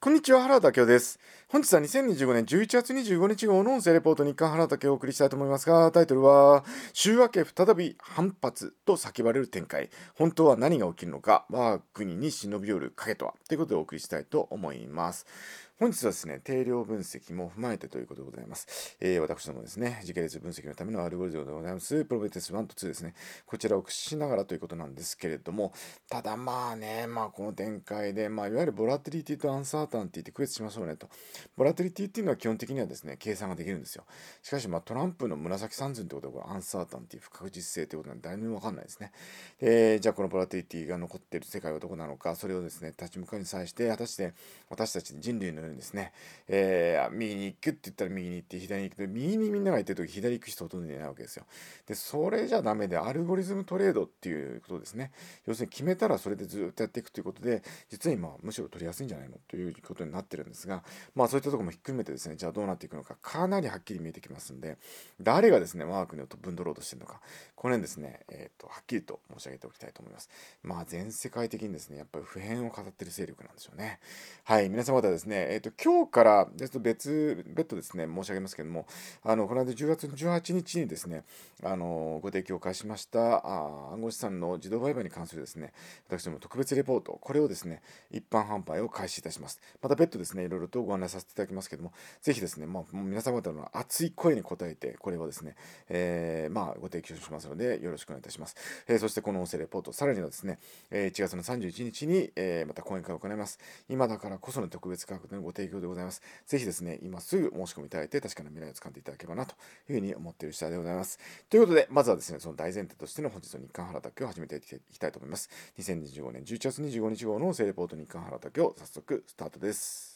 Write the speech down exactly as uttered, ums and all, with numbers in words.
こんにちは、原田明夫です。本日はにせんにじゅうごねんじゅういちがつにじゅうごにち号の音声レポート日刊原田明をお送りしたいと思いますが、タイトルは、週明け再び反発と叫ばれる展開。本当は何が起きるのか、我が国に忍び寄る影とはということでお送りしたいと思います。本日はですね、定量分析も踏まえてということでございます。えー、私どもですね、時系列分析のためのアルゴリズムでございます、プロメテウスいちとにですね、こちらを駆使しながらということなんですけれども、ただまあね、まあこの展開で、まあいわゆるボラティリティとアンサータンティって区別しましょうねと。ボラティリティっていうのは基本的にはですね、計算ができるんですよ。しかしまあトランプの紫三寸ってことはアンサータンティ不確実性ということなんで誰にもわかんないですね。で、じゃあこのボラティリティが残っている世界はどこなのか、それをですね、立ち向かうに際して、果たして私たち人類のようにですね、えー、右に行くって言ったら右に行って、左に行くと、右にみんなが行ってるとき、左行く人ほとんどいないわけですよ。で、それじゃダメで、アルゴリズムトレードっていうことですね。要するに決めたらそれでずっとやっていくということで、実は今、むしろ取りやすいんじゃないのということになってるんですが、まあそういったところもひっくるめてですね、じゃあどうなっていくのか、かなりはっきり見えてきますんで、誰がですね、我が国を分取ろうとしているのか、この辺ですね、えっと、はっきりと申し上げておきたいと思います。まあ全世界的にですね、やっぱり普遍を語っている勢力なんでしょうね。はい、皆様方ですね、えっと、今日からですと別、別途ですね、申し上げますけども、あの、この間じゅうがつじゅうはちにちにですね、あの、ご提供を開始しました、あ暗号資産の自動売買に関するですね、私ども特別レポート、これをですね、一般販売を開始いたします。また別途ですね、いろいろとご案内させていただきますけども、ぜひですね、まあ、もう皆様方の熱い声に応えて、これをですね、えー、まあ、ご提供しますので、よろしくお願いいたします。えー、そしてこの音声レポート、さらにはですね、えーいちがつのさんじゅういちにちに、えー、また講演会を行います。今だからこその特別価格でのご提供でございます。ぜひですね、今すぐ申し込みいただいて、確かな未来を掴んでいただければなというふうに思っている次第でございます。ということで、まずはですね、その大前提としての本日の日刊原拓を始めていきたいと思います。にせんにじゅうごねんじゅういちがつにじゅうごにち号の音声レポート日刊原拓を早速スタートです。